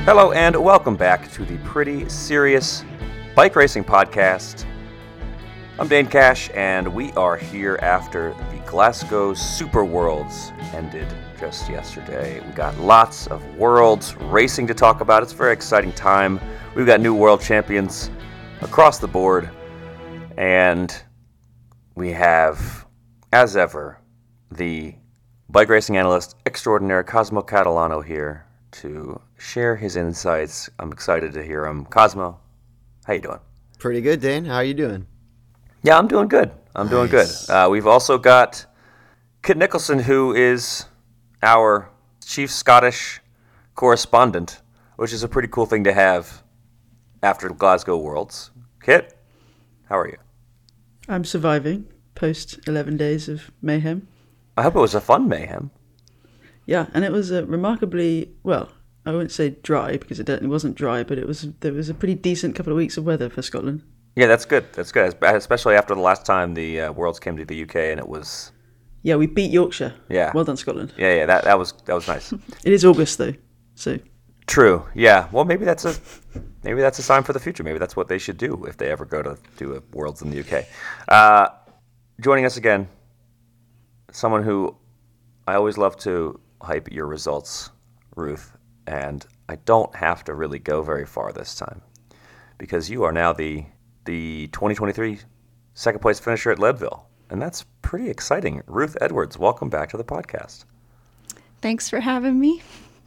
Hello and welcome back to the Pretty Serious Bike Racing Podcast. I'm Dane Cash, and we are here after the Glasgow Super Worlds ended just yesterday. We got lots of worlds racing to talk about. It's a very exciting time. We've got new world champions across the board, and we have, as ever, the bike racing analyst extraordinaire Cosmo Catalano here to share his insights. I'm excited to hear him. Cosmo, how you doing? Pretty good, Dane. How are you doing? Yeah, I'm doing good. Doing good. We've also got Kit Nicholson, who is our chief Scottish correspondent, which is a pretty cool thing to have after Glasgow Worlds. Kit, how are you? I'm surviving post 11 days of mayhem. I hope it was a fun mayhem. Yeah, and it was a remarkably, well, I wouldn't say dry because it wasn't dry, but there was a pretty decent couple of weeks of weather for Scotland. Yeah, that's good. That's good, especially after the last time the Worlds came to the UK and it was. Yeah, we beat Yorkshire. Yeah. Well done, Scotland. Yeah, that was nice. It is August though, so. True. Yeah. Well, maybe that's a sign for the future. Maybe that's what they should do if they ever go to do a Worlds in the UK. Joining us again, someone who I always love to hype your results, Ruth, and I don't have to really go very far this time because you are now the 2023 second place finisher at Leadville, and that's pretty exciting. Ruth Edwards, welcome back to the podcast. Thanks for having me.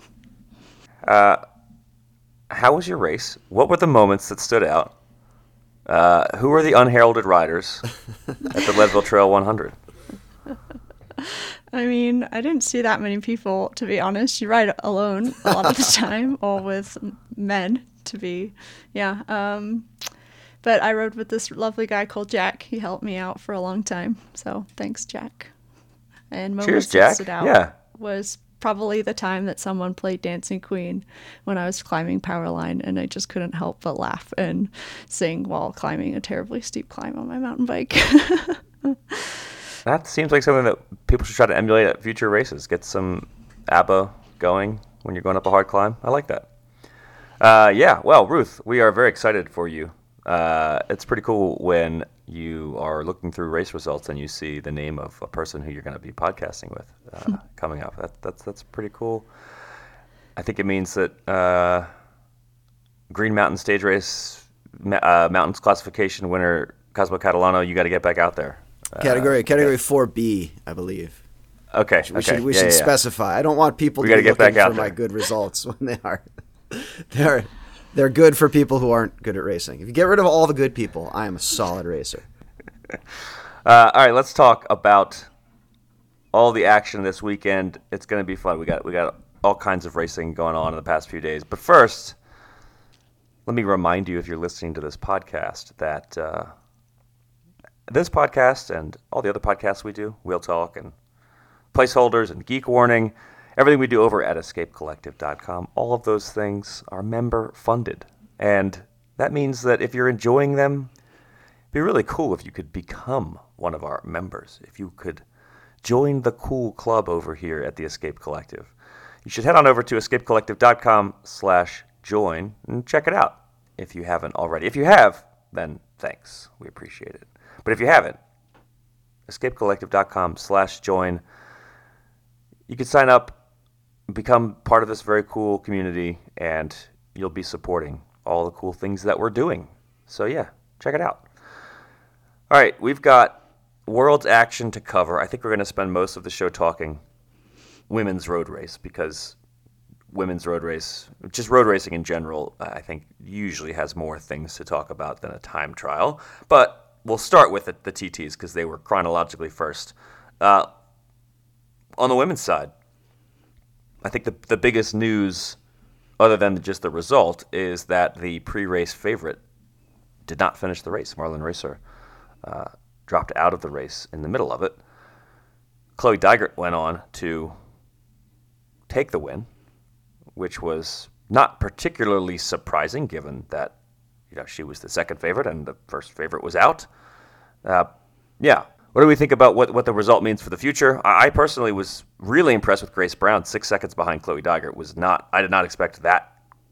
How was your race? What were the moments that stood out? Who were the unheralded riders at the Leadville Trail 100? I mean, I didn't see that many people, to be honest. You ride alone a lot of the time, or with men, But I rode with this lovely guy called Jack. He helped me out for a long time. So thanks, Jack. And Cheers, Jack. Stood out Yeah. was probably the time that someone played Dancing Queen when I was climbing Powerline, and I just couldn't help but laugh and sing while climbing a terribly steep climb on my mountain bike. That seems like something that people should try to emulate at future races. Get some ABBA going when you're going up a hard climb. I like that. Well, Ruth, we are very excited for you. It's pretty cool when you are looking through race results and you see the name of a person who you're going to be podcasting with coming up. That's pretty cool. I think it means that Green Mountain Stage Race Mountains classification winner Cosmo Catalano, you got to get back out there. Category 4B, I believe. Okay. We should specify. I don't want people to be looking for my good results when they are. They're good for people who aren't good at racing. If you get rid of all the good people, I am a solid racer. All right, let's talk about all the action this weekend. It's going to be fun. We got all kinds of racing going on in the past few days. But first, let me remind you, if you're listening to this podcast, that this podcast and all the other podcasts we do, Wheel Talk and Placeholders and Geek Warning, everything we do over at escapecollective.com, all of those things are member funded. And that means that if you're enjoying them, it'd be really cool if you could become one of our members. If you could join the cool club over here at the Escape Collective. You should head on over to escapecollective.com/join and check it out if you haven't already. If you have, then thanks. We appreciate it. But if you haven't, escapecollective.com/join. You can sign up, become part of this very cool community, and you'll be supporting all the cool things that we're doing. So yeah, check it out. All right, we've got World's action to cover. I think we're going to spend most of the show talking women's road race because women's road race, just road racing in general, I think usually has more things to talk about than a time trial. But we'll start with the TTs because they were chronologically first. On the women's side, I think the biggest news, other than just the result, is that the pre-race favorite did not finish the race. Marlon Racer dropped out of the race in the middle of it. Chloe Dygert went on to take the win, which was not particularly surprising given that she was the second favorite and the first favorite was out. What do we think about what the result means for the future? I personally was really impressed with Grace Brown. 6 seconds behind Chloe Dygert I did not expect that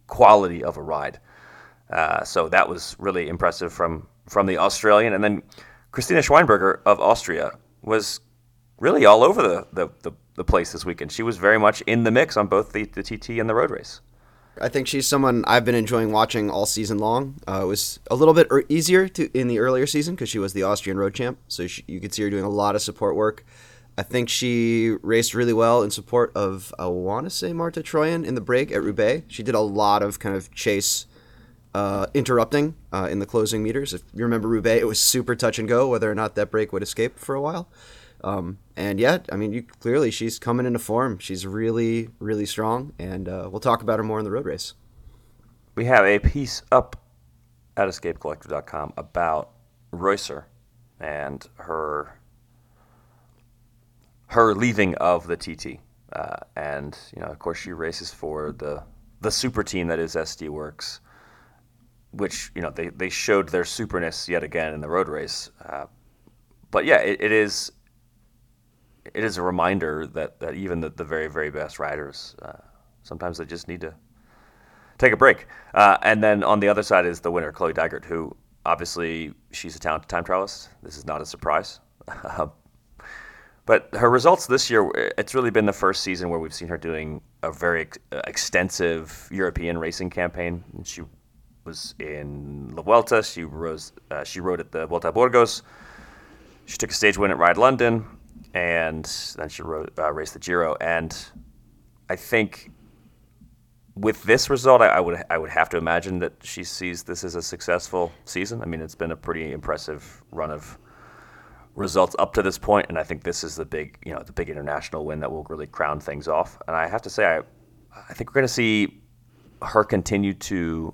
quality of a ride. So that was really impressive from the Australian. And then Christina Schweinberger of Austria was really all over the place this weekend. She was very much in the mix on both the TT and the road race. I think she's someone I've been enjoying watching all season long. It was a little bit easier in the earlier season because she was the Austrian road champ, so you could see her doing a lot of support work. I think she raced really well in support of, I want to say, Marta Trojan in the break at Roubaix. She did a lot of kind of chase interrupting in the closing meters. If you remember Roubaix, it was super touch and go whether or not that break would escape for a while. And yet, I mean, clearly she's coming into form. She's really, really strong, and we'll talk about her more in the road race. We have a piece up at escapecollective.com about Reusser and her leaving of the TT. And, of course, she races for the super team that is SD Worx, which, they showed their superness yet again in the road race. But, yeah, it is a reminder that even the very, very best riders, sometimes they just need to take a break. And then on the other side is the winner, Chloe Dygert, who obviously she's a talented time trialist. This is not a surprise. But her results this year, it's really been the first season where we've seen her doing a very extensive European racing campaign. She was in La Vuelta. She rode at the Vuelta a Burgos. She took a stage win at Ride London. And then she raced the Giro. And I think with this result, I would have to imagine that she sees this as a successful season. I mean, it's been a pretty impressive run of results up to this point, and I think this is the big international win that will really crown things off. And I have to say, I think we're going to see her continue to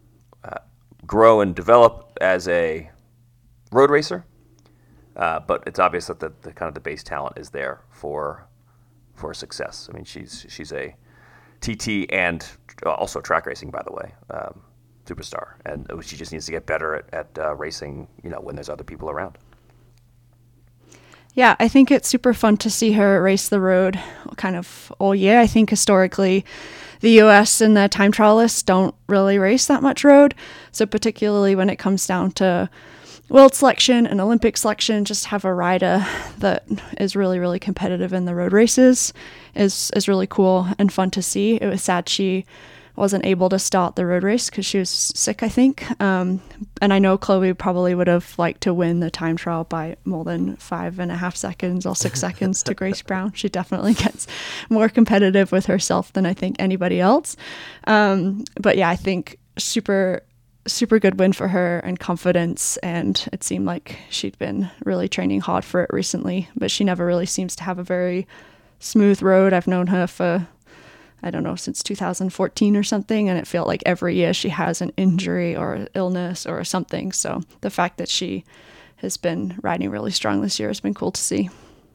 grow and develop as a road racer. But it's obvious that the kind of the base talent is there for success. I mean, she's a TT and also track racing, by the way, superstar, and she just needs to get better at racing. When there's other people around. Yeah, I think it's super fun to see her race the road kind of all year. I think historically the US and the time trialists don't really race that much road. So particularly when it comes down to world selection and Olympic selection, just have a rider that is really, really competitive in the road races is really cool and fun to see. It was sad she wasn't able to start the road race because she was sick, I think. And I know Chloe probably would have liked to win the time trial by more than 5.5 seconds or 6 seconds to Grace Brown. She definitely gets more competitive with herself than I think anybody else. But yeah, I think super good win for her and confidence. And it seemed like she'd been really training hard for it recently, but she never really seems to have a very smooth road. I've known her for, I don't know, since 2014 or something, and it felt like every year she has an injury or illness or something. So the fact that she has been riding really strong this year has been cool to see.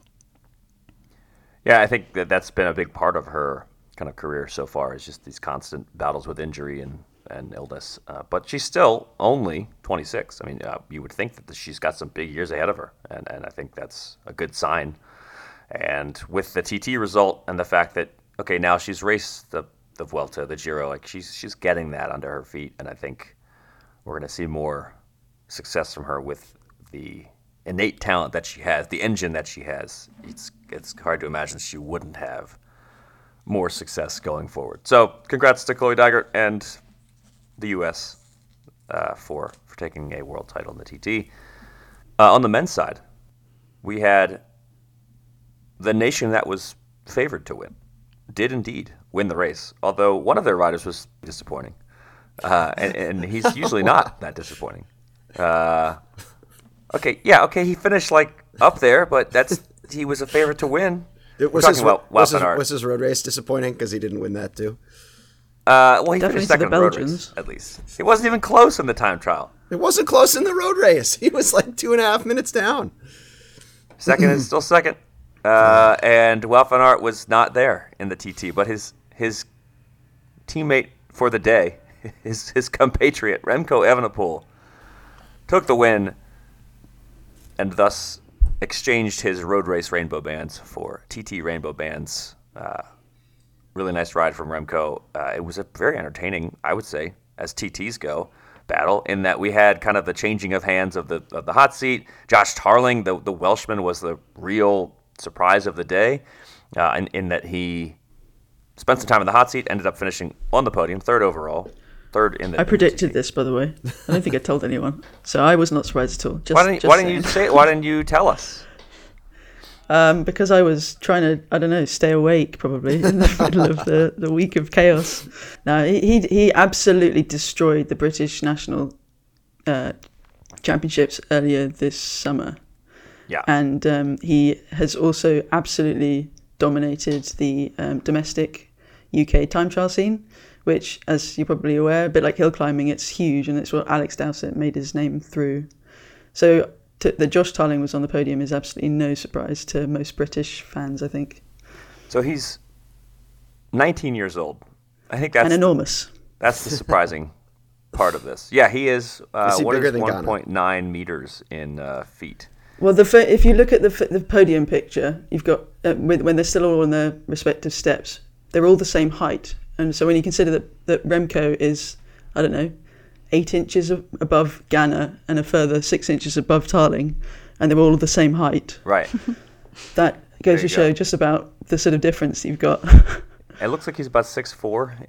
Yeah, I think that's been a big part of her kind of career so far, is just these constant battles with injury and illness. But she's still only 26. I mean, you would think that she's got some big years ahead of her, and I think that's a good sign. And with the TT result and the fact that, okay, now she's raced the Vuelta, the Giro, like she's getting that under her feet, and I think we're going to see more success from her with the innate talent that she has, the engine that she has. It's hard to imagine she wouldn't have more success going forward. So congrats to Chloe Dygert and the U.S. For taking a world title in the TT. On the men's side, we had the nation that was favored to win did indeed win the race, although one of their riders was disappointing. And he's usually not that disappointing. Okay, he finished up there, but he was a favorite to win. Was his road race disappointing because he didn't win that too? He definitely finished second in the road race, at least. It wasn't even close in the time trial. It wasn't close in the road race. He was 2.5 minutes down. Second is still second. And Wout van Aert was not there in the TT, but his teammate for the day, his compatriot, Remco Evenepoel, took the win and thus exchanged his road race rainbow bands for TT rainbow bands really nice ride from Remco. It was a very entertaining, I would say, as TTs go, battle, in that we had kind of the changing of hands of the hot seat. Josh Tarling, the Welshman, was the real surprise of the day, in that he spent some time in the hot seat, ended up finishing on the podium, third overall. Third in the. I predicted this, by the way. I don't think I told anyone, so I was not surprised at all. Why didn't you say it? Why didn't you tell us? Because I was trying to, I don't know, stay awake probably in the middle of the week of chaos. No, he absolutely destroyed the British national championships earlier this summer. Yeah, and he has also absolutely dominated the domestic UK time trial scene, which, as you're probably aware, a bit like hill climbing, it's huge, and it's what Alex Dowsett made his name through. So that Josh Tarling was on the podium is absolutely no surprise to most British fans, I think. So he's 19 years old. I think that's... And enormous. That's the surprising part of this. Yeah, he is... Is he what bigger is than 1.9 meters in feet? Well, if you look at the podium picture, you've got, when they're still all on their respective steps, they're all the same height. And so when you consider that Remco is, I don't know, 8 inches above Ganna and a further 6 inches above Tarling, and they're all the same height. Right. That goes to show go. just about the sort of difference you've got. It looks like he's about 6'4"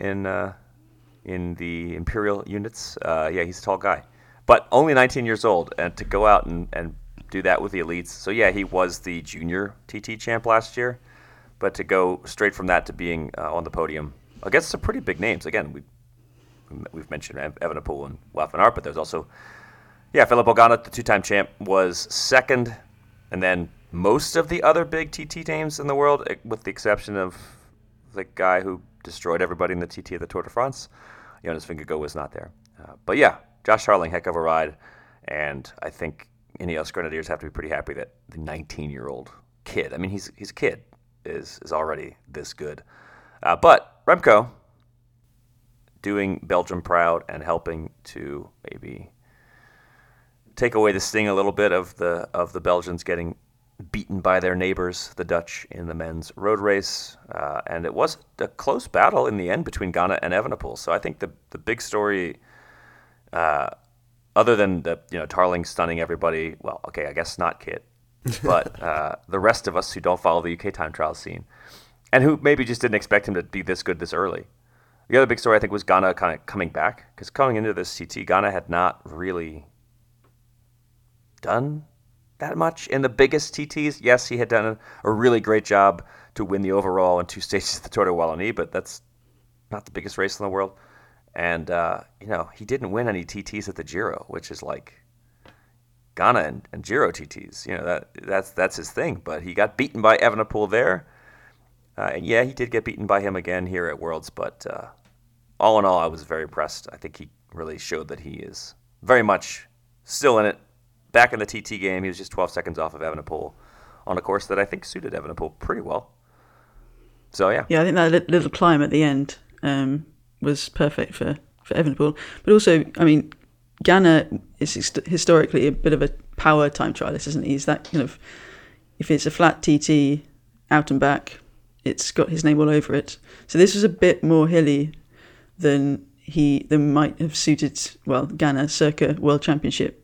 in the Imperial units. Yeah, he's a tall guy. But only 19 years old, and to go out and do that with the elites. So yeah, he was the junior TT champ last year, but to go straight from that to being on the podium against some pretty big names. Again, we've mentioned Evenepoel and Wout van Aert, but there's also, Philip Ogana, the two-time champ, was second, and then most of the other big TT names in the world, with the exception of the guy who destroyed everybody in the TT of the Tour de France, Jonas Vingegaard was not there. But yeah, Josh Tarling, heck of a ride, and I think Ineos Grenadiers have to be pretty happy that the 19-year-old kid, I mean, he's a kid, is already this good. But Remco, doing Belgium proud and helping to maybe take away the sting a little bit of the Belgians getting beaten by their neighbors, the Dutch, in the men's road race. And it was a close battle in the end between Ganna and Evenepoel. So I think the big story, other than Tarling stunning everybody, well, okay, I guess not Kit, but the rest of us who don't follow the UK time trial scene, and who maybe just didn't expect him to be this good this early. The other big story, I think, was Ganna kind of coming back, because coming into this TT, Ganna had not really done that much in the biggest TTs. Yes, he had done a really great job to win the overall in 2 stages of the Tour de Wallonie, but that's not the biggest race in the world. And, he didn't win any TTs at the Giro, which is like Ganna and Giro TTs. That's his thing. But he got beaten by Evenepoel there. And yeah, he did get beaten by him again here at Worlds, but all in all, I was very impressed. I think he really showed that he is very much still in it. Back in the TT game, he was just 12 seconds off of Evenepoel on a course that I think suited Evenepoel pretty well. So, yeah. Yeah, I think that little climb at the end was perfect for Evenepoel. But also, I mean, Ganna is historically a bit of a power time trialist, isn't he? He's that kind of, if it's a flat TT out and back, it's got his name all over it. So this was a bit more hilly than might have suited, Ganna circa World Championship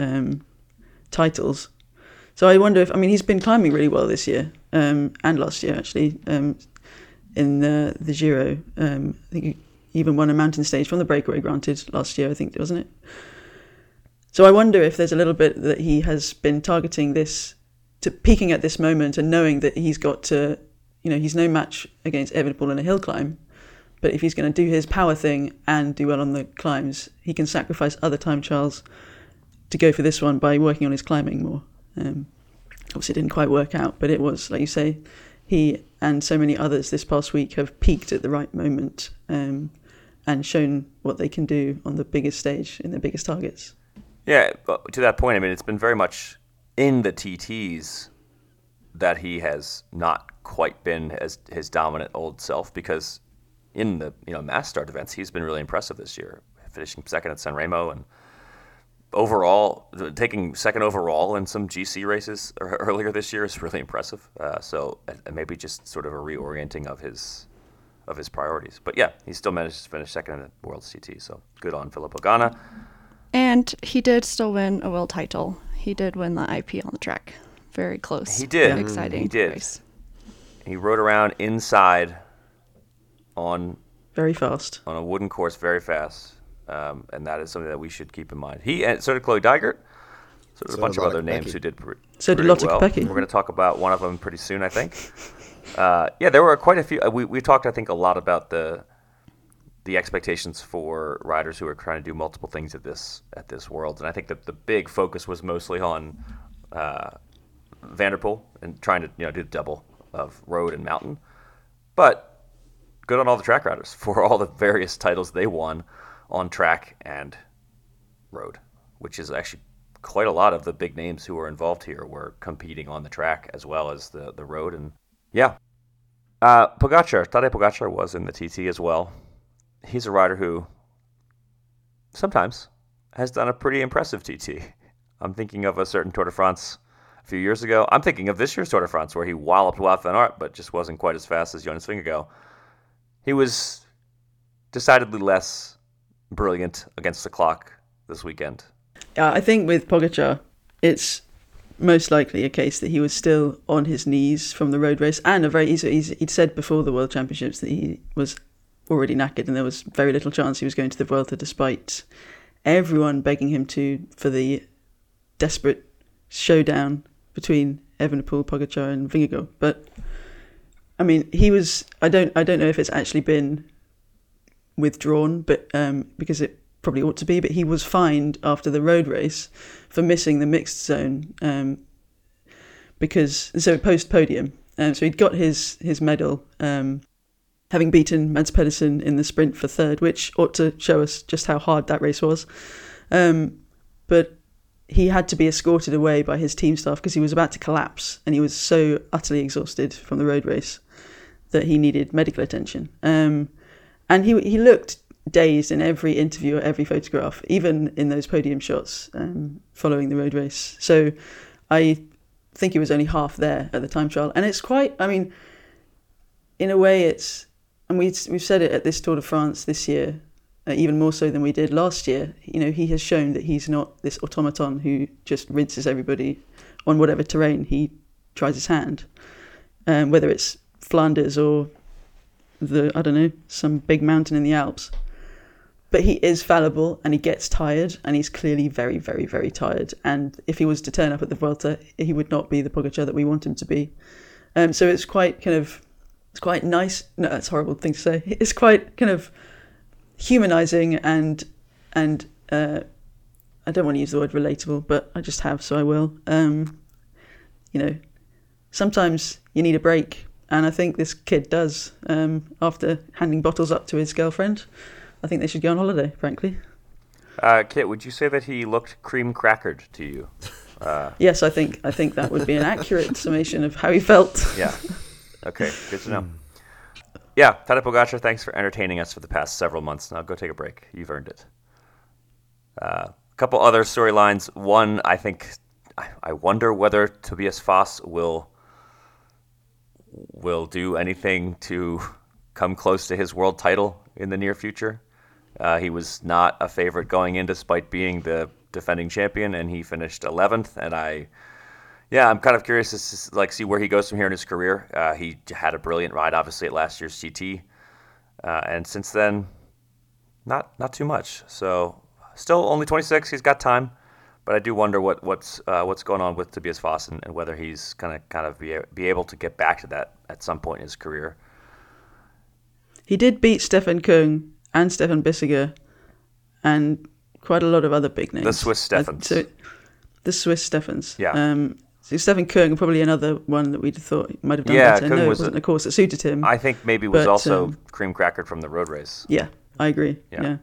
titles. So I wonder if, he's been climbing really well this year, and last year actually, in the Giro. I think he even won a mountain stage from the breakaway, granted, last year, I think, wasn't it? So I wonder if there's a little bit that he has been targeting this, to peaking at this moment and knowing that he's got to, he's no match against Evenepoel in a hill climb, but if he's going to do his power thing and do well on the climbs, he can sacrifice other time trials to go for this one by working on his climbing more. Obviously it didn't quite work out, but it was, like you say, he and so many others this past week have peaked at the right moment and shown what they can do on the biggest stage in their biggest targets. Yeah, but to that point, it's been very much in the TTs that he has not quite been as his dominant old self, because in the mass start events, he's been really impressive this year, finishing second at San Remo and overall taking second overall in some GC races earlier this year is really impressive. So maybe just sort of a reorienting of of his priorities. But yeah, he still managed to finish second in the World's TT, so good on Filippo Ganna. And he did still win a world title. He did win the IP on the track. Very close. He did. Exciting He did. race. He rode around inside on Very fast. a wooden course very fast, and that is something that we should keep in mind. He and so did Chloe Dygert. So there's a bunch of other names who did So did pretty Lotte well. Kopecky. We're going to talk about one of them pretty soon, I think. Yeah, there were quite a few. We talked, I think, a lot about the expectations for riders who are trying to do multiple things at this Worlds, and I think that the big focus was mostly on Van der Poel and trying to do the double of road and mountain. But good on all the track riders for all the various titles they won on track and road, which is actually quite a lot of the big names who were involved here were competing on the track as well as the road. And yeah, Tadej Pogačar was in the TT as well. He's a rider who sometimes has done a pretty impressive TT. I'm thinking of a certain Tour de France a few years ago. I'm thinking of this year's Tour de France where he walloped Wout van Aert, but just wasn't quite as fast as Jonas Vingegaard. He was decidedly less brilliant against the clock this weekend. Yeah, I think with Pogačar, it's most likely a case that he was still on his knees from the road race, and he'd said before the World Championships that he was already knackered and there was very little chance he was going to the Vuelta, despite everyone begging him for the desperate showdown between Evenepoel, Pogačar and Vingegaard. But I mean, he was. I don't know if it's actually been withdrawn, but because it probably ought to be. But he was fined after the road race for missing the mixed zone post podium. So he'd got his medal, having beaten Mads Pedersen in the sprint for third, which ought to show us just how hard that race was. But he had to be escorted away by his team staff because he was about to collapse and he was so utterly exhausted from the road race that he needed medical attention. And he looked dazed in every interview or every photograph, even in those podium shots following the road race. So I think he was only half there at the time trial. And it's quite, I mean, in a way it's, and we've said it at this Tour de France this year, even more so than we did last year. He has shown that he's not this automaton who just rinses everybody on whatever terrain he tries his hand, whether it's Flanders or some big mountain in the Alps. But he is fallible and he gets tired, and he's clearly very, very, very tired. And if he was to turn up at the Vuelta, he would not be the Pogačar that we want him to be. So it's quite nice. No, that's a horrible thing to say. It's quite kind of humanizing and I don't want to use the word relatable, but I just have, so I will. Sometimes you need a break, and I think this kid does. After handing bottles up to his girlfriend, I think they should go on holiday, frankly. Kit, would you say that he looked cream crackered to you? Yes, I think that would be an accurate summation of how he felt. Yeah. Okay, good to know. Yeah, Tadej Pogačar, thanks for entertaining us for the past several months. Now go take a break. You've earned it. A couple other storylines. One, I think, I wonder whether Tobias Foss will do anything to come close to his world title in the near future. He was not a favorite going in despite being the defending champion, and he finished 11th. And I'm kind of curious to see where he goes from here in his career. He had a brilliant ride, obviously, at last year's TT, and since then, not too much. So, still only 26. He's got time, but I do wonder what's going on with Tobias Foss and whether he's gonna kind of be able to get back to that at some point in his career. He did beat Stefan Kung and Stefan Bissiger and quite a lot of other big names. The Swiss Stefans. The Swiss Stefans. Yeah. So Stefan Kung, probably another one that we'd thought he might have done better. Kung no, it wasn't a course that suited him. I think maybe was also cream crackered from the road race. Yeah, I agree. Yeah.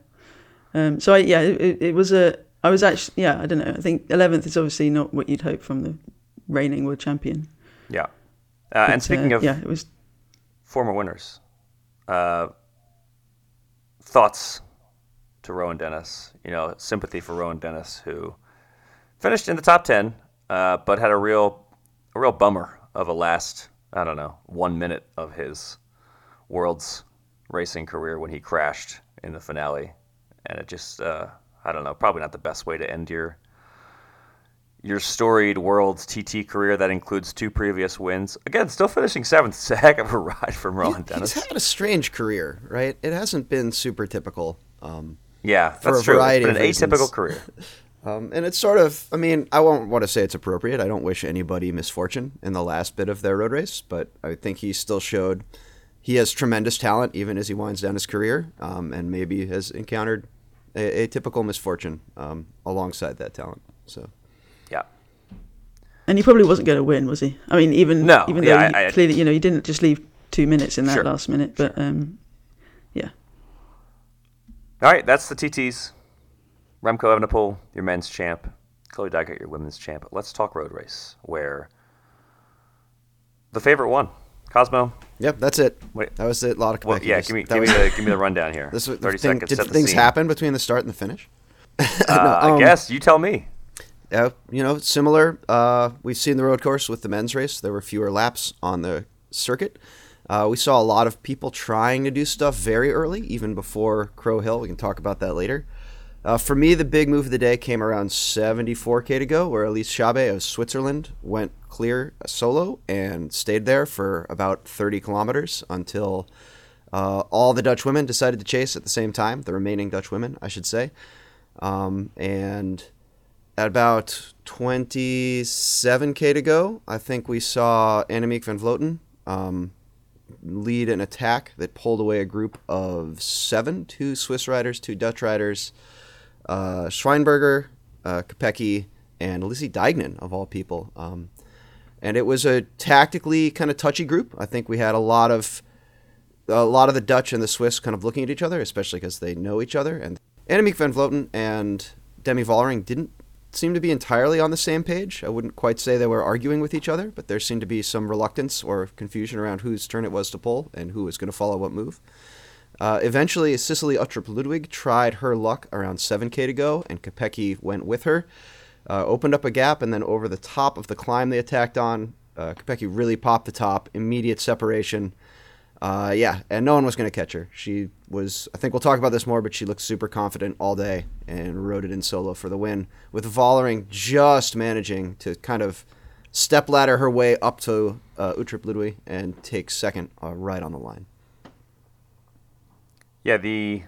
It was a. I was actually, I don't know. I think 11th is obviously not what you'd hope from the reigning world champion. Yeah. And speaking of it was former winners, thoughts to Rowan Dennis. Sympathy for Rowan Dennis, who finished in the top 10, but had a real bummer of a last, 1 minute of his Worlds racing career when he crashed in the finale, and it just I don't know, probably not the best way to end your storied Worlds TT career that includes 2 previous wins. Again, still finishing 7th. It's a heck of a ride from Rohan Dennis. He's had a strange career, right? It hasn't been super typical. Yeah, for that's a true. variety It's been an of reasons. atypical career. And it's sort of, I mean, I won't want to say it's appropriate. I don't wish anybody misfortune in the last bit of their road race, but I think he still showed he has tremendous talent even as he winds down his career, and maybe has encountered a typical misfortune alongside that talent. So. Yeah. And he probably wasn't going to win, was he? I mean, even though clearly, he didn't just leave 2 minutes in that last minute, but yeah. All right, that's the TTs. Remco Evenepoel, your men's champ. Chloe Dygert, your women's champ. Let's talk road race, where the favorite won. Cosmo. Yep, that's it. Wait. That was it. A lot of Kopecky. Well, yeah, give me the rundown here. 30 seconds. Did set the things scene. happen between the start and the finish? I guess you tell me. Similar. We've seen the road course with the men's race. There were fewer laps on the circuit. We saw a lot of people trying to do stuff very early, even before Crow Hill. We can talk about that later. For me, the big move of the day came around 74K to go, where Elise Chabe of Switzerland went clear solo and stayed there for about 30 kilometers until all the Dutch women decided to chase at the same time, the remaining Dutch women, I should say. And at about 27K to go, I think we saw Annemiek van Vleuten lead an attack that pulled away a group of 7, 2 Swiss riders, 2 Dutch riders, Schweinberger, Kopecky, and Lizzie Deignan, of all people. And it was a tactically kind of touchy group. I think we had a lot of the Dutch and the Swiss kind of looking at each other, especially because they know each other. And Annemiek van Vleuten and Demi Vollering didn't seem to be entirely on the same page. I wouldn't quite say they were arguing with each other, but there seemed to be some reluctance or confusion around whose turn it was to pull and who was going to follow what move. Eventually, Cicely Uttrup-Ludwig tried her luck around 7K to go, and Kopecky went with her. Opened up a gap, and then over the top of the climb they attacked on, Kopecky really popped the top, immediate separation. And no one was going to catch her. She was, I think we'll talk about this more, but she looked super confident all day and rode it in solo for the win, with Vollering just managing to kind of stepladder her way up to Uttrup-Ludwig and take second right on the line. Yeah, the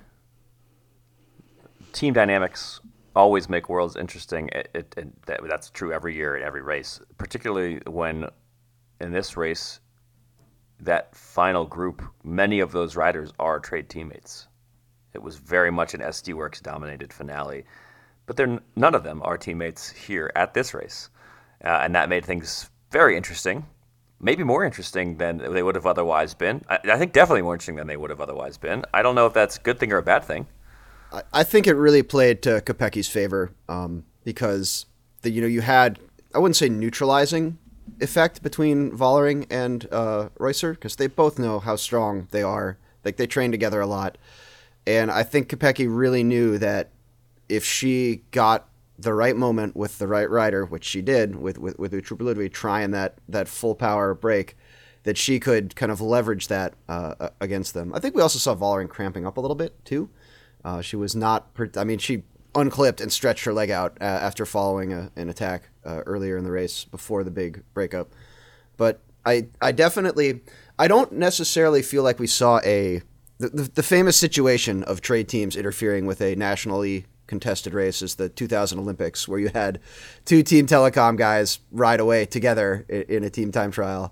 team dynamics always make Worlds interesting. That's true every year at every race, particularly when in this race, that final group, many of those riders are trade teammates. It was very much an SD Works dominated finale, but none of them are teammates here at this race. And that made things very interesting. Maybe more interesting than they would have otherwise been. I think definitely more interesting than they would have otherwise been. I don't know if that's a good thing or a bad thing. I think it really played to Kopecky's favor because you had, I wouldn't say neutralizing effect between Vollering and Reusser, because they both know how strong they are. Like, they train together a lot. And I think Kopecky really knew that if she got the right moment with the right rider, which she did with Uttrup-Ludwig trying that full power break, that she could kind of leverage that against them. I think we also saw Vollering cramping up a little bit too. She was not, she unclipped and stretched her leg out after following an attack earlier in the race before the big breakup. But I don't necessarily feel like we saw the famous situation of trade teams interfering with a nationally contested race is the 2000 Olympics, where you had 2 Team Telecom guys ride away together in a team time trial.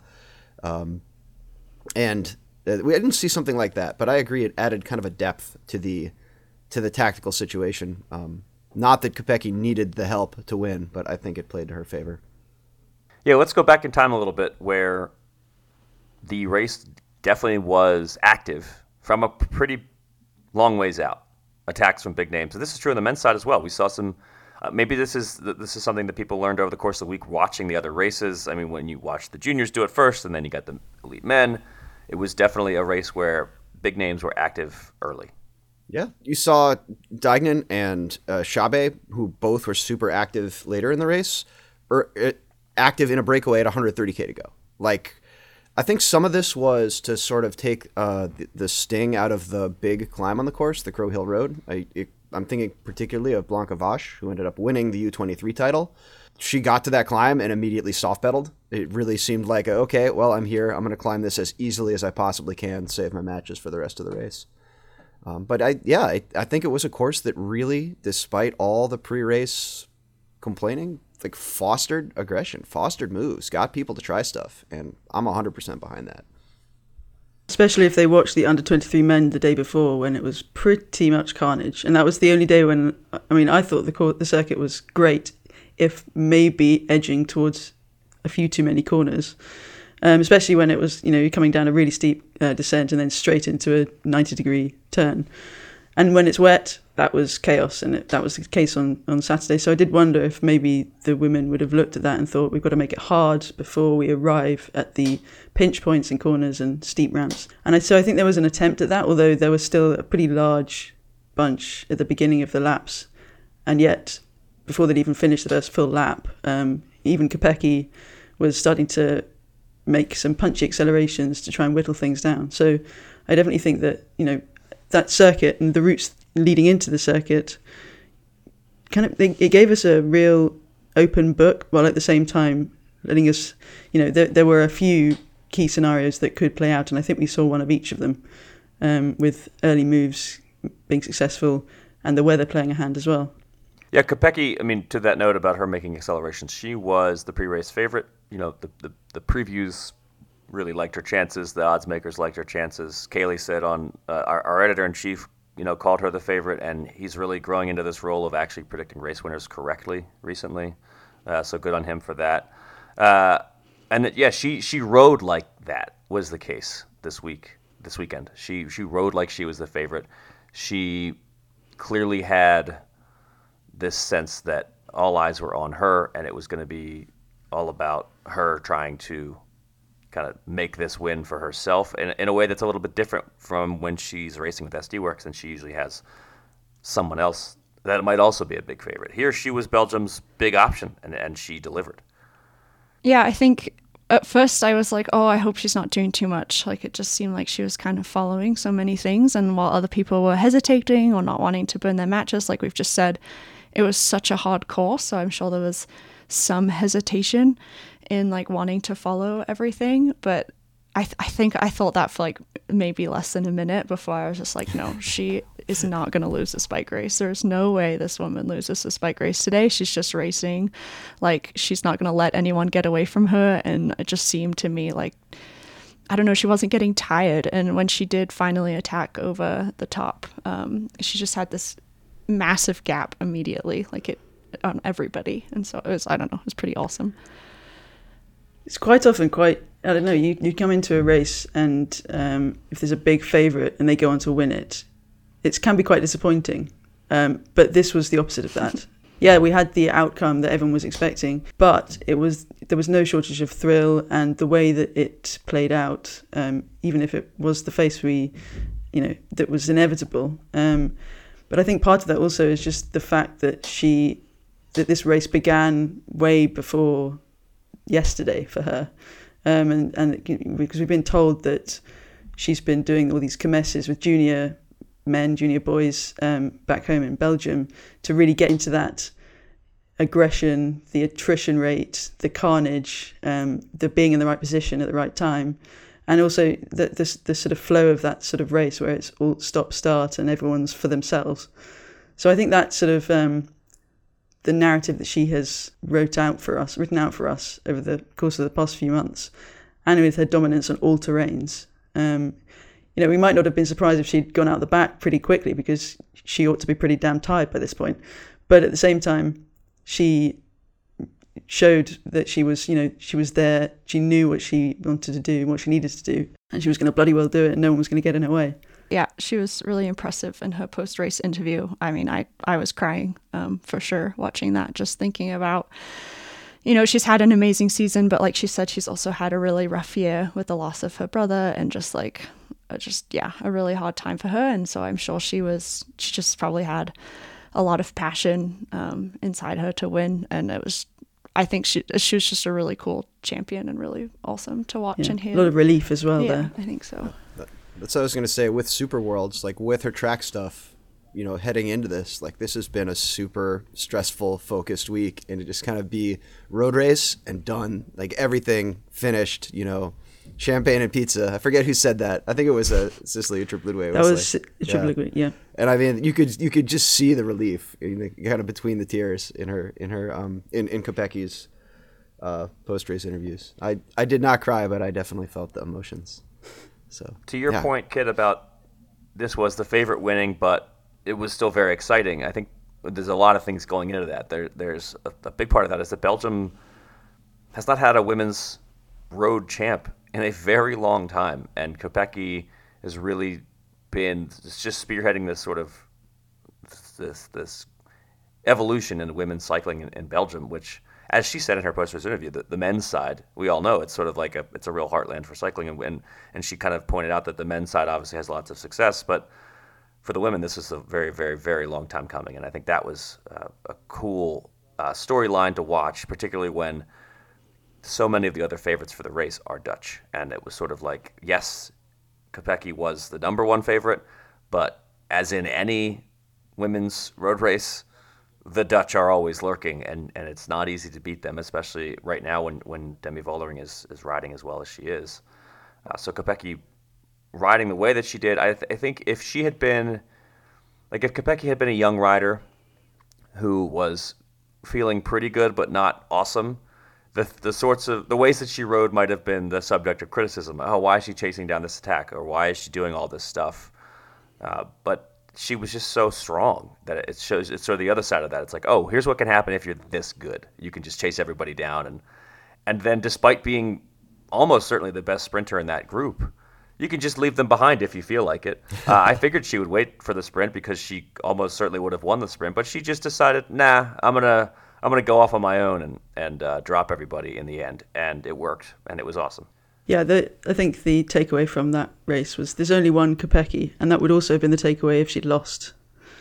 And we didn't see something like that, but I agree it added kind of a depth to the tactical situation. Not that Kopecky needed the help to win, but I think it played to her favor. Yeah, let's go back in time a little bit, where the race definitely was active from a pretty long ways out. Attacks from big names. And this is true on the men's side as well. We saw some. Maybe this is something that people learned over the course of the week watching the other races. I mean, when you watch the juniors do it first, and then you got the elite men, it was definitely a race where big names were active early. Yeah, you saw Deignan and Chabe, who both were super active later in the race, active in a breakaway at 130K to go. Like, I think some of this was to sort of take the sting out of the big climb on the course, the Crow Hill Road. I'm thinking particularly of Blanca Vash, who ended up winning the U23 title. She got to that climb and immediately soft-pedaled. It really seemed like, okay, well, I'm here. I'm going to climb this as easily as I possibly can, save my matches for the rest of the race. But I think it was a course that really, despite all the pre-race complaining, like fostered aggression, fostered moves, got people to try stuff, and I'm 100% behind that. Especially if they watched the under-23 men the day before, when it was pretty much carnage, and that was the only day when, I mean, I thought the circuit was great, if maybe edging towards a few too many corners, especially when it was, you're coming down a really steep descent and then straight into a 90-degree turn. And when it's wet, that was chaos, and that was the case on Saturday. So I did wonder if maybe the women would have looked at that and thought, we've got to make it hard before we arrive at the pinch points and corners and steep ramps. And so I think there was an attempt at that, although there was still a pretty large bunch at the beginning of the laps. And yet, before they'd even finished the first full lap, even Kopecky was starting to make some punchy accelerations to try and whittle things down. So I definitely think that, that circuit and the routes leading into the circuit, it gave us a real open book, while at the same time letting us, there were a few key scenarios that could play out, and I think we saw one of each of them, with early moves being successful and the weather playing a hand as well. Yeah, Kopecky, to that note about her making accelerations, she was the pre-race favorite. The previews really liked her chances. The odds makers liked her chances. Kaylee said on our editor-in-chief, called her the favorite, and he's really growing into this role of actually predicting race winners correctly recently. So good on him for that. She rode like that was the case this weekend. She rode like she was the favorite. She clearly had this sense that all eyes were on her, and it was going to be all about her trying to kind of make this win for herself in a way that's a little bit different from when she's racing with SD Worx, and she usually has someone else that might also be a big favorite. Here she was Belgium's big option, and she delivered. Yeah, I think at first I was like, oh, I hope she's not doing too much. Like, it just seemed like she was kind of following so many things, and while other people were hesitating or not wanting to burn their matches, like we've just said, it was such a hard course, so I'm sure there was some hesitation in like wanting to follow everything, but I think I thought that for like maybe less than a minute before I was just like, no, she is not going to lose this bike race. There's no way this woman loses this bike race today. She's just racing. Like, she's not going to let anyone get away from her. And it just seemed to me like, I don't know, she wasn't getting tired. And when she did finally attack over the top, she just had this massive gap immediately, like it on everybody. And so it was, I don't know, it was pretty awesome. It's quite often I don't know, you come into a race and if there's a big favourite and they go on to win it, it can be quite disappointing. But this was the opposite of that. Yeah, we had the outcome that everyone was expecting, but there was no shortage of thrill, and the way that it played out, even if it was the face that was inevitable. But I think part of that also is just the fact that this race began way before yesterday for her, and because we've been told that she's been doing all these kermesses with junior men, junior boys back home in Belgium to really get into that aggression, the attrition rate, the carnage, the being in the right position at the right time, and also the sort of flow of that sort of race where it's all stop-start and everyone's for themselves. So I think that sort of the narrative that she has written out for us over the course of the past few months, and with her dominance on all terrains. We might not have been surprised if she'd gone out the back pretty quickly, because she ought to be pretty damn tired by this point. But at the same time, she showed that she was there. She knew what she wanted to do, what she needed to do, and she was going to bloody well do it, and no one was going to get in her way. Yeah, she was really impressive in her post-race interview. I mean, I was crying for sure watching that, just thinking about, she's had an amazing season, but like she said, she's also had a really rough year with the loss of her brother, and a really hard time for her. And so I'm sure she just probably had a lot of passion inside her to win. And it was I think she was just a really cool champion and really awesome to watch and hear. A lot of relief as well there. I think so. That's what I was going to say with Super Worlds, like with her track stuff, you know, heading into this, like this has been a super stressful, focused week, and to just kind of be road race and done, like everything finished, you know, champagne and pizza. I forget who said that. I think it was Cecilia Uttrup Ludwig. That was Uttrup Ludwig, yeah. And I mean, you could just see the relief, you know, kind of between the tears in Kopecki's post race interviews. I did not cry, but I definitely felt the emotions. So to your point, Kit, about this was the favorite winning, but it was still very exciting. I think there's a lot of things going into that. There's a big part of that is that Belgium has not had a women's road champ in a very long time, and Kopecky has really been just spearheading this sort of this evolution in women's cycling in Belgium, which, as she said in her post-race interview, the men's side, we all know it's sort of like it's a real heartland for cycling, and she kind of pointed out that the men's side obviously has lots of success, but for the women, this is a very, very, very long time coming, and I think that was a cool storyline to watch, particularly when so many of the other favorites for the race are Dutch, and it was sort of like, yes, Kopecky was the number one favorite, but as in any women's road race, the Dutch are always lurking, and it's not easy to beat them, especially right now when Demi Vollering is riding as well as she is. So Kopecky riding the way that she did, I think if she had been, like if Kopecky had been a young rider who was feeling pretty good but not awesome, the ways that she rode might have been the subject of criticism. Oh, why is she chasing down this attack? Or why is she doing all this stuff? But she was just so strong that it's sort of the other side of that. It's like, oh, here's what can happen if you're this good. You can just chase everybody down. And then despite being almost certainly the best sprinter in that group, you can just leave them behind if you feel like it. I figured she would wait for the sprint because she almost certainly would have won the sprint, but she just decided, nah, I'm gonna go off on my own and drop everybody in the end, and it worked, and it was awesome. Yeah, I think the takeaway from that race was there's only one Kopecky, and that would also have been the takeaway if she'd lost,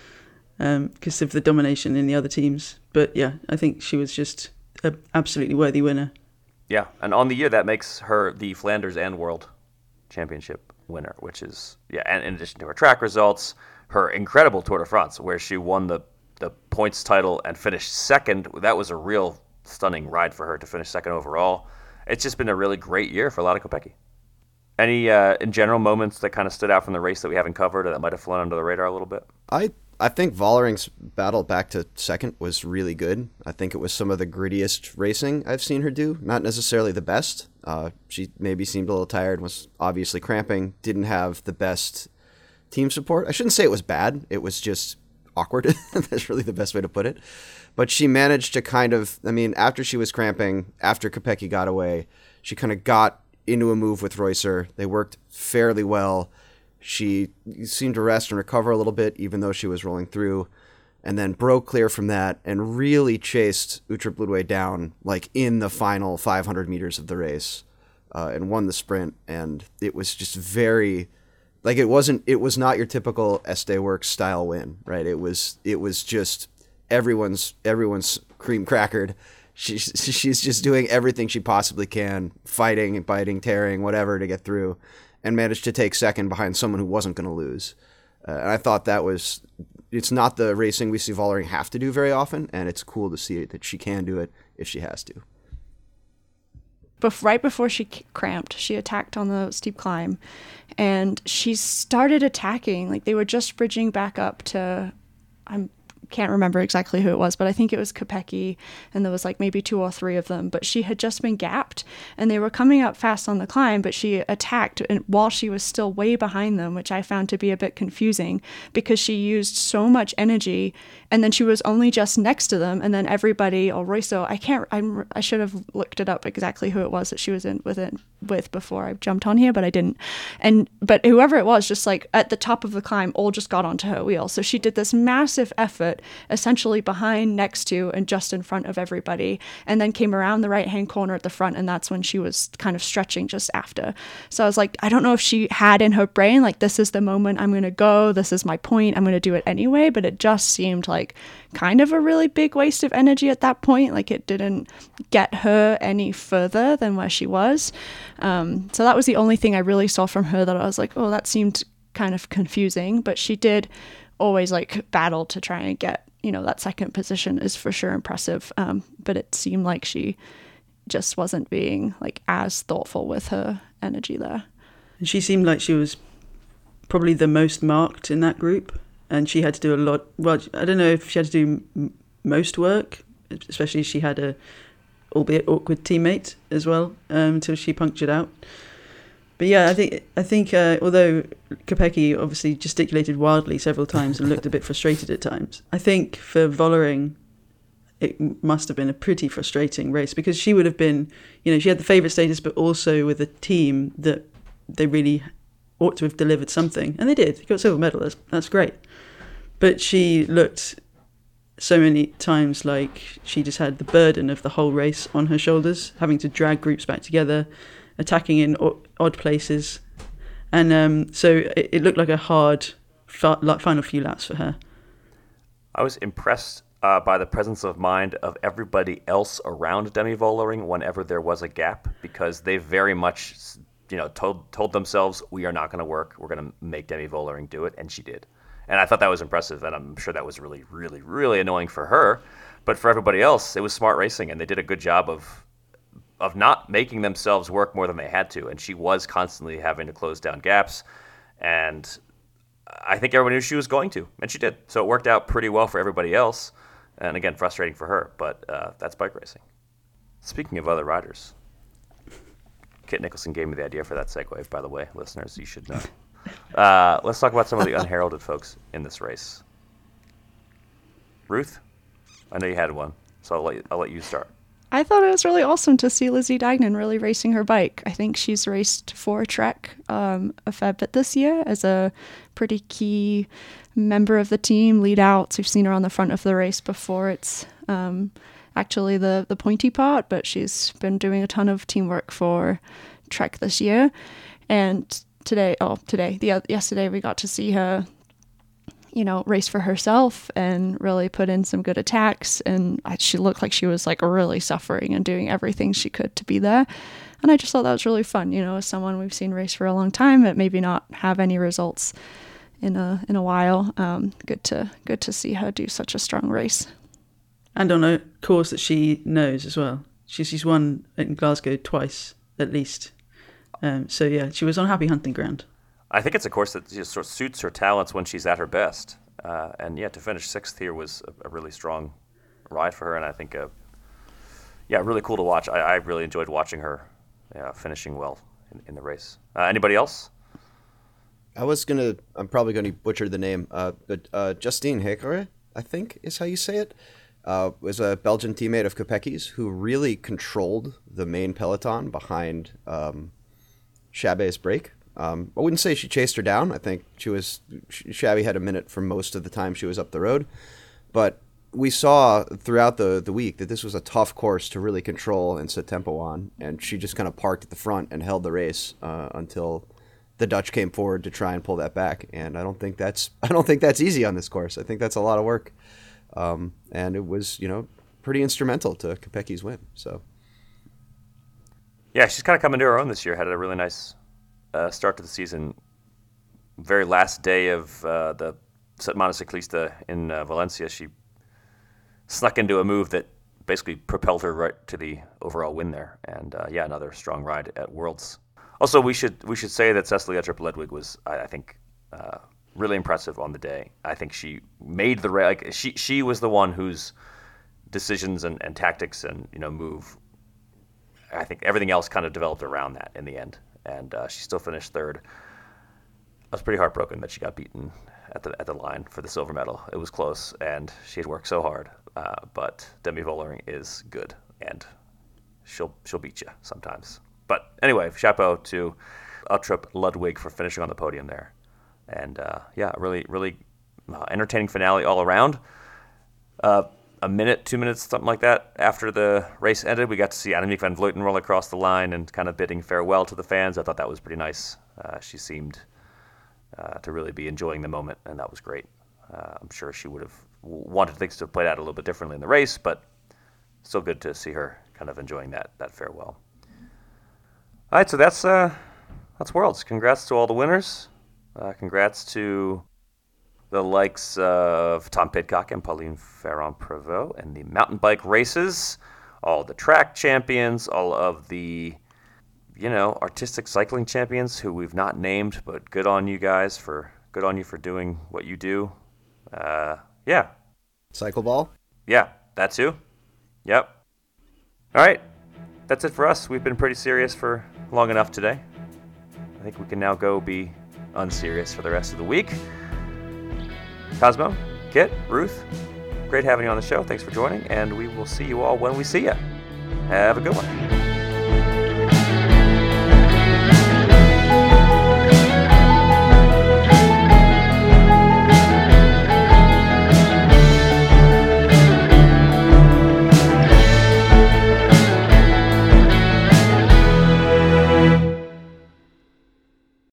because of the domination in the other teams. But yeah, I think she was just an absolutely worthy winner. Yeah, and on the year that makes her the Flanders and World Championship winner, which is, yeah, and in addition to her track results, her incredible Tour de France, where she won the points title and finished second. That was a real stunning ride for her to finish second overall. It's just been a really great year for Lotte Kopecky. Any, in general, moments that kind of stood out from the race that we haven't covered or that might have flown under the radar a little bit? I think Vollering's battle back to second was really good. I think it was some of the grittiest racing I've seen her do. Not necessarily the best. She maybe seemed a little tired, was obviously cramping, didn't have the best team support. I shouldn't say it was bad. It was just awkward. That's really the best way to put it. But she managed to kind of, I mean, after she was cramping, after Kopecky got away, she kind of got into a move with Reusser. They worked fairly well. She seemed to rest and recover a little bit, even though she was rolling through, and then broke clear from that and really chased Uttrup Ludwig down, like in the final 500 meters of the race, and won the sprint. And it was just very, like, it was not your typical Estee Works style win, right? It was just everyone's cream crackered. She's just doing everything she possibly can, fighting, biting, tearing, whatever, to get through, and managed to take second behind someone who wasn't going to lose. And I thought it's not the racing we see Vollering have to do very often, and it's cool to see that she can do it if she has to. Right before she cramped, she attacked on the steep climb, and she started attacking. Like, they were just bridging back up to, can't remember exactly who it was, but I think it was Kopecky, and there was like maybe 2 or 3 of them, but she had just been gapped and they were coming up fast on the climb, but she attacked while she was still way behind them, which I found to be a bit confusing because she used so much energy, and then she was only just next to them, and then everybody, or Reusser, I should have looked it up exactly who it was that she was with before I jumped on here, but I didn't. But whoever it was, just like at the top of the climb, all just got onto her wheel. So she did this massive effort, essentially behind, next to, and just in front of everybody, and then came around the right-hand corner at the front, and that's when she was kind of stretching just after. So I was like, I don't know if she had in her brain, like, this is the moment I'm going to go, this is my point, I'm going to do it anyway, but it just seemed like like kind of a really big waste of energy at that point. Like it didn't get her any further than where she was. So that was the only thing I really saw from her that I was like, oh, that seemed kind of confusing. But she did always like battle to try and get, that second position is for sure impressive. But it seemed like she just wasn't being like as thoughtful with her energy there. And she seemed like she was probably the most marked in that group, and she had to do a lot. Well, I don't know if she had to do most work, especially she had a albeit awkward teammate as well until she punctured out. But yeah, I think although Kopecky obviously gesticulated wildly several times and looked a bit frustrated at times, I think for Vollering it must have been a pretty frustrating race, because she would have been, she had the favourite status, but also with a team that they really ought to have delivered something. And they did. They got a silver medal. That's great. But she looked so many times like she just had the burden of the whole race on her shoulders, having to drag groups back together, attacking in odd places. And so it looked like a hard final few laps for her. I was impressed by the presence of mind of everybody else around Demi Vollering whenever there was a gap, because they very much, told themselves, we are not going to work. We're going to make Demi Vollering do it, and she did. And I thought that was impressive, and I'm sure that was really, really, really annoying for her. But for everybody else, it was smart racing, and they did a good job of not making themselves work more than they had to. And she was constantly having to close down gaps, and I think everyone knew she was going to, and she did. So it worked out pretty well for everybody else. And again, frustrating for her, but that's bike racing. Speaking of other riders, Kit Nicholson gave me the idea for that segue, by the way, listeners, you should know. Let's talk about some of the unheralded folks in this race. Ruth, I know you had one, so I'll let you start. I thought it was really awesome to see Lizzie Deignan really racing her bike. I think she's raced for Trek a fair bit this year as a pretty key member of the team, lead outs. We've seen her on the front of the race before. It's actually the pointy part, but she's been doing a ton of teamwork for Trek this year. And yesterday we got to see her, race for herself and really put in some good attacks. And she looked like she was like really suffering and doing everything she could to be there. And I just thought that was really fun, as someone we've seen race for a long time, but maybe not have any results in a while. Good to see her do such a strong race. And on a course that she knows as well. She's won in Glasgow twice at least. So yeah, she was on happy hunting ground. I think it's a course that just sort of suits her talents when she's at her best. And yeah, to finish sixth here was a really strong ride for her, and I think, really cool to watch. I really enjoyed watching her finishing well in the race. Anybody else? I'm probably going to butcher the name, but Justine Hekere, I think is how you say it, was a Belgian teammate of Kopecky's who really controlled the main peloton behind Chabet's break. I wouldn't say she chased her down. I think Chabet had a minute for most of the time she was up the road, but we saw throughout the week that this was a tough course to really control and set tempo on, and she just kind of parked at the front and held the race until the Dutch came forward to try and pull that back. And I don't think that's easy on this course. I think that's a lot of work, and it was pretty instrumental to Kopecky's win. So yeah, she's kind of coming to her own this year. Had a really nice start to the season. Very last day of the Setmana Ciclista in Valencia, she snuck into a move that basically propelled her right to the overall win there. And another strong ride at Worlds. Also, we should say that Cecilie Uttrup-Ludwig was, I think, really impressive on the day. I think she made the race. Like she was the one whose decisions and tactics and move. I think everything else kind of developed around that in the end, and she still finished third. I was pretty heartbroken that she got beaten at the line for the silver medal. It was close, and she had worked so hard. But Demi Vollering is good, and she'll beat you sometimes. But anyway, chapeau to Uttrup-Ludwig for finishing on the podium there. And really, really entertaining finale all around. A minute, 2 minutes, something like that, after the race ended, we got to see Annemiek van Vleuten roll across the line and kind of bidding farewell to the fans. I thought that was pretty nice. She seemed to really be enjoying the moment, and that was great. I'm sure she would have wanted things to have played out a little bit differently in the race, but still good to see her kind of enjoying that farewell. All right, so that's Worlds. Congrats to all the winners. Congrats to the likes of Tom Pidcock and Pauline Ferrand-Prévot and the mountain bike races, all the track champions, all of the, artistic cycling champions who we've not named, but good on you for doing what you do. Yeah. Cycle ball? Yeah, that too. Yep. All right. That's it for us. We've been pretty serious for long enough today. I think we can now go be unserious for the rest of the week. Cosmo, Kit, Ruth, great having you on the show. Thanks for joining, and we will see you all when we see you. Have a good one.